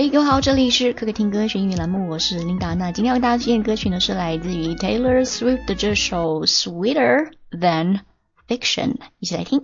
嘿，各位好，这里是可可听歌学英语栏目，我是琳达。那今天要大家推荐的歌曲呢，是来自于 Taylor Swift 的这首 Sweeter Than Fiction， 一起来听。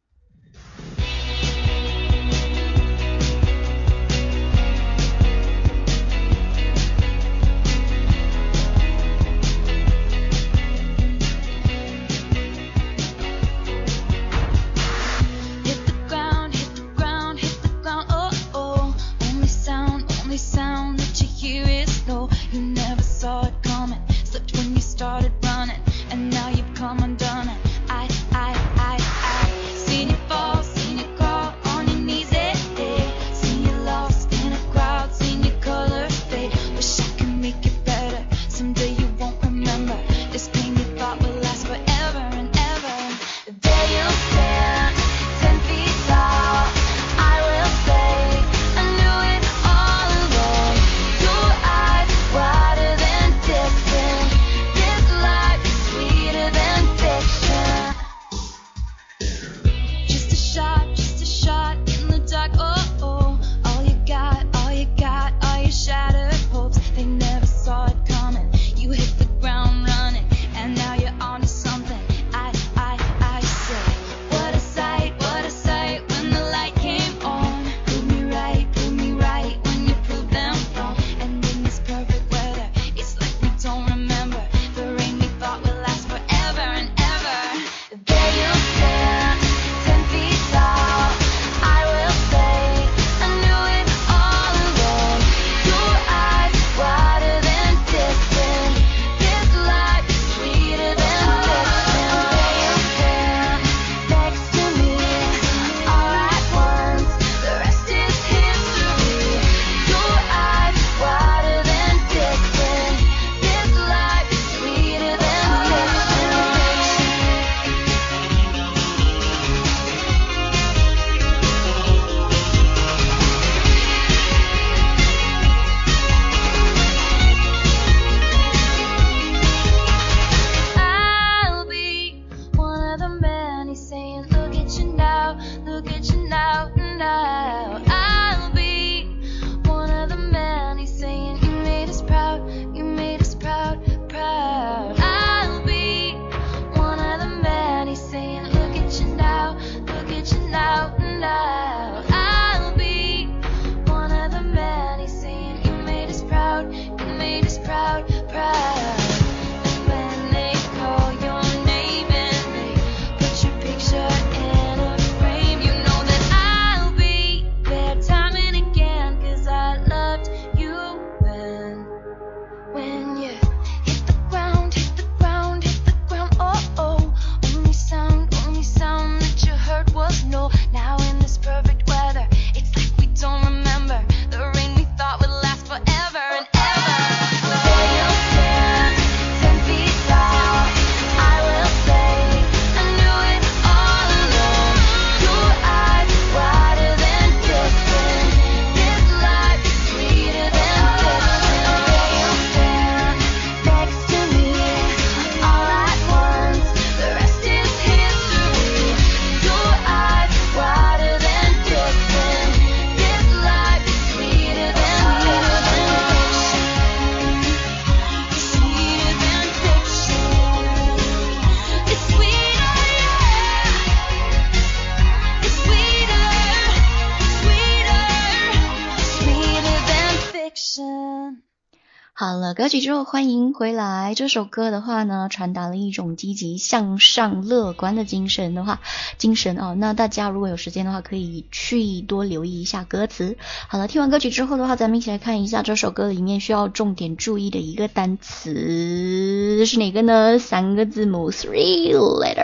好了，歌曲之后欢迎回来。这首歌的话呢，传达了一种积极向上乐观的精神哦。那大家如果有时间的话，可以去多留意一下歌词。好了，听完歌曲之后的话，咱们一起来看一下这首歌里面需要重点注意的一个单词是哪个呢？3个字母 ，3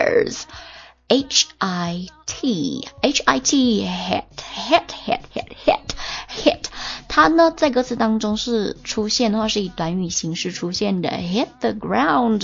letters。H-I-T hit，它呢在歌词当中是出现的话是以短语形式出现的 hit the ground，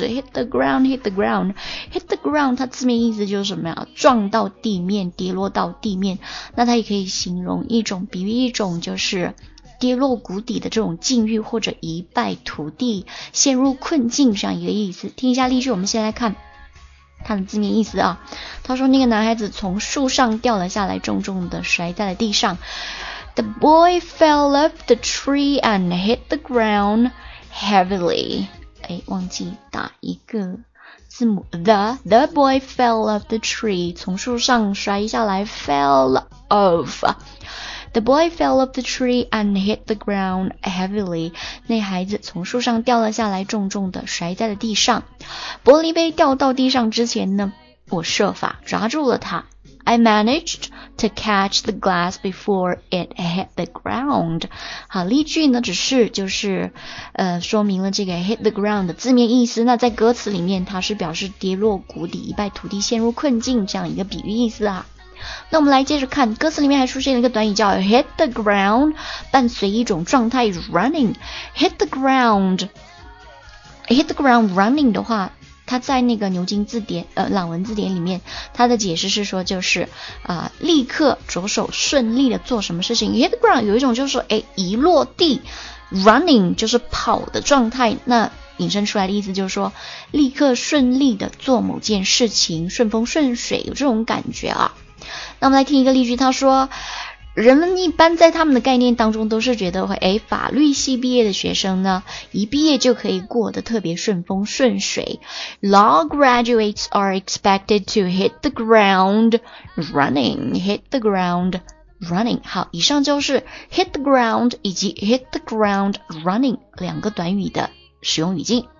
它字面意思就是什么呀？撞到地面，跌落到地面。那它也可以形容一种比喻一种就是跌落谷底的这种境遇，或者一败涂地，陷入困境这样一个意思。听一下例句，我们先来看它的字面意思啊。他说那个男孩子从树上掉了下来，重重的摔在了地上。 The boy fell off the tree and hit the ground heavily. 忘记打一个字母 The boy fell off the tree. 从树上摔下来 fell off.The boy fell off the tree and hit the ground heavily. 那孩子从树上掉了下来，重重的摔在了地上。玻璃杯掉到地上之前呢，我设法抓住了它。I managed to catch the glass before it hit the ground. 好，例句呢就是说明了这个 hit the ground 的字面意思。那在歌词里面，它是表示跌落谷底，一败涂地，陷入困境这样一个比喻意思啊。那我们来接着看，歌词里面还出现了一个短语叫 hit the ground， 伴随一种状态 running。 hit the ground running 的话，它在那个牛津字典朗文字典里面，它的解释是说就是立刻着手顺利的做什么事情。 hit the ground 有一种就是一落地， running 就是跑的状态，那引申出来的意思就是说立刻顺利的做某件事情，顺风顺水，有这种感觉啊。那我们来听一个例句，他说人们一般在他们的概念当中都是觉得法律系毕业的学生呢，一毕业就可以过得特别顺风顺水。 Law graduates are expected to hit the ground running. Hit the ground running. 好，以上就是 hit the ground 以及 hit the ground running 两个短语的使用语境。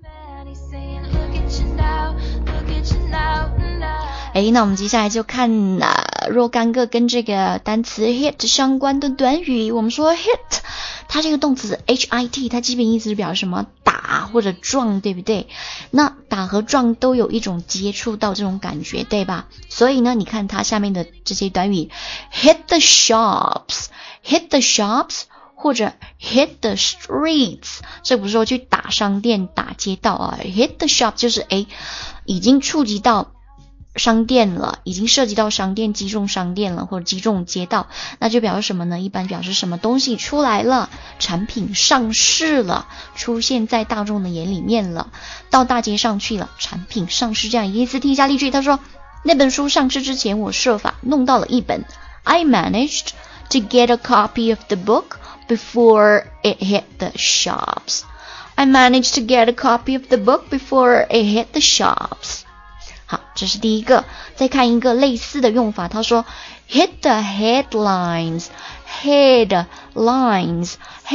那我们接下来就看若干个跟这个单词 hit 相关的短语。我们说 hit 它这个动词 hit 它基本意思是表示什么？打或者撞，对不对？那打和撞都有一种接触到这种感觉，对吧？所以呢，你看它下面的这些短语 hit the shops 或者 hit the streets， 这不是说去打商店打街道啊。 hit the shop 就是已经触及到商店了，已经涉及到商店，击中商店了，或者击中街道，那就表示什么呢？一般表示什么东西出来了，产品上市了，出现在大众的眼里面了，到大街上去了，产品上市这样一个意思。听一下例句，他说那本书上市之前我设法弄到了一本。 I managed to get a copy of the book before it hit the shops. I managed to get a copy of the book before it hit the shops. 好，这是第一个。再看一个类似的用法，他说 hit the headlines. Headlines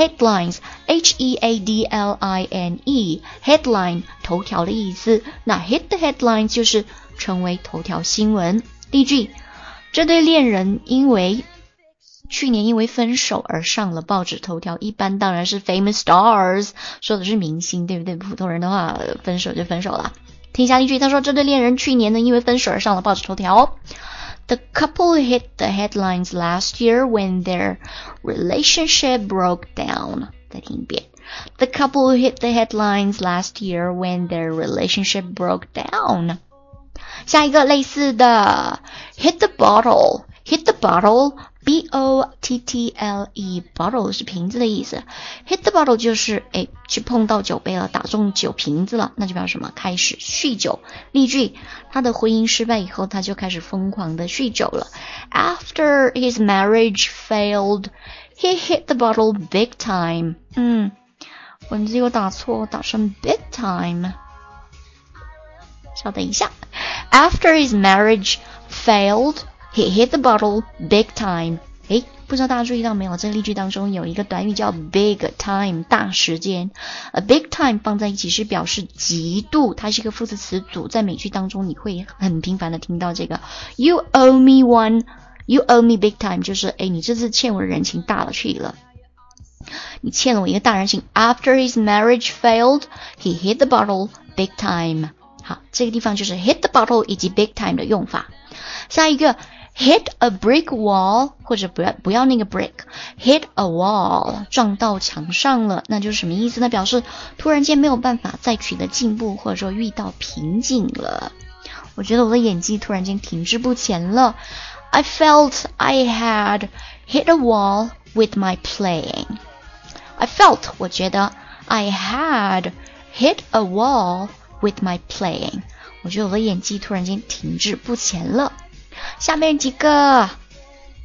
H-E-A-D-L-I-N-E Headline 头条的意思。那 hit the headline 就是成为头条新闻。例句，这对恋人去年因为分手而上了报纸头条，一般当然是 famous stars， 说的是明星，对不对？普通人的话分手就分手了。听一下例句，他说这对恋人去年呢因为分手而上了报纸头条。The couple hit the headlines last year when their relationship broke down. 再听一遍。The couple hit the headlines last year when their relationship broke down. 下一个类似的 hit the bottle. Hit the bottle B-O-T-T-L-E Bottle 是瓶子的意思。 Hit the bottle 就是去碰到酒杯了，打中酒瓶子了，那就表示什么？开始酗酒。例句，他的婚姻失败以后，他就开始疯狂的酗酒了。 After his marriage failed, he hit the bottle big time. 文字有打错，打成 big time。稍等一下。 After his marriage failed, he hit the bottle big time. 不知道大家注意到没有，这个例句当中有一个短语叫 big time 大时间。big time 放在一起是表示极度，它是一个副词词组，在美剧当中你会很频繁的听到这个 You owe me one, you owe me big time， 就是你这次欠我的人情大了去了，你欠了我一个大人情。 After his marriage failed, he hit the bottle big time。 好，这个地方就是 hit the bottle 以及 big time 的用法。下一个 hit a brick wall， 或者不要那个 brick， hit a wall 撞到墙上了，那就是什么意思呢？表示突然间没有办法再取得进步，或者说遇到瓶颈了。我觉得我的演技突然间停滞不前了。 I felt I had hit a wall with my playing. I felt 我觉得 I had hit a wall with my playing， 我觉得我的演技突然间停滞不前了。下面几个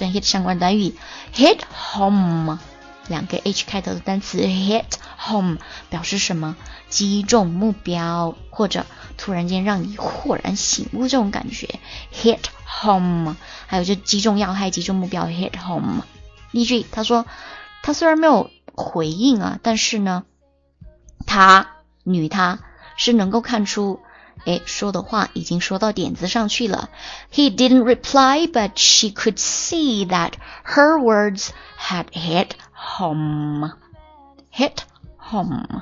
跟 hit 相关的短语 hit home， 2个 h 开头的单词 hit home 表示什么？击中目标，或者突然间让你豁然醒悟这种感觉 hit home。 还有就击中要害，击中目标 hit home。 例句，他说他虽然没有回应啊，但是呢他是能够看出说的话已经说到点子上去了。 He didn't reply, but she could see that her words had hit home. Hit home。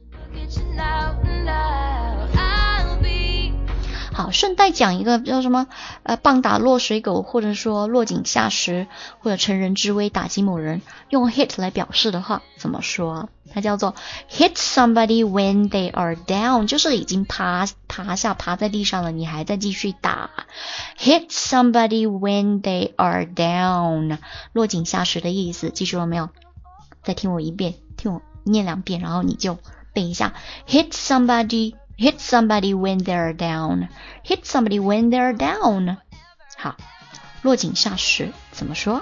好，顺带讲一个叫什么棒打落水狗，或者说落井下石，或者乘人之危打击某人，用 hit 来表示的话怎么说？它叫做 hit somebody when they are down， 就是已经趴在地上了，你还在继续打。 hit somebody when they are down， 落井下石的意思，记住了没有？再听我一遍，听我念2遍，然后你就背一下 hit somebody when they're down. Hit somebody when they're down. 好，落井下石怎么说？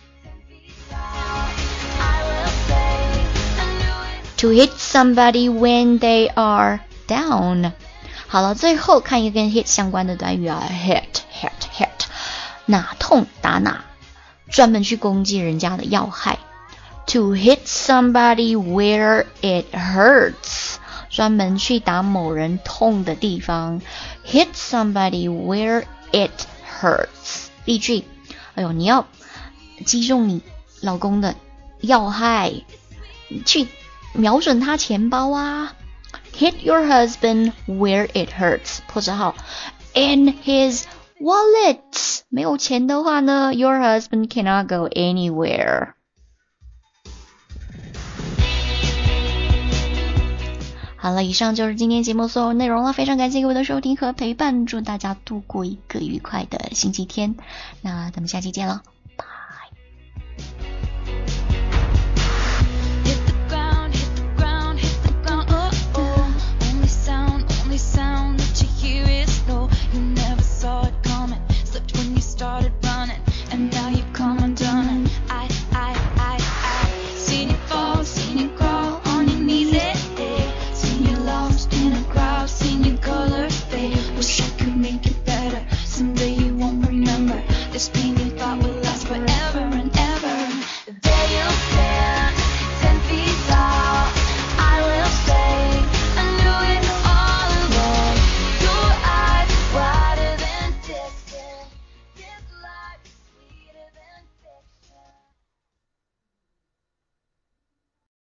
To hit somebody when they are down. 好了，最后看一个跟 hit 相关的短语啊 hit。 哪痛打哪，专门去攻击人家的要害。To hit somebody where it hurts，专门去打某人痛的地方 hit somebody where it hurts。 例句，你要击中你老公的要害，去瞄准他钱包啊 hit your husband where it hurts。 破折号 in his wallet， 没有钱的话呢 your husband cannot go anywhere。好了，以上就是今天节目所有内容了，非常感谢各位的收听和陪伴，祝大家度过一个愉快的星期天，那咱们下期见了。Come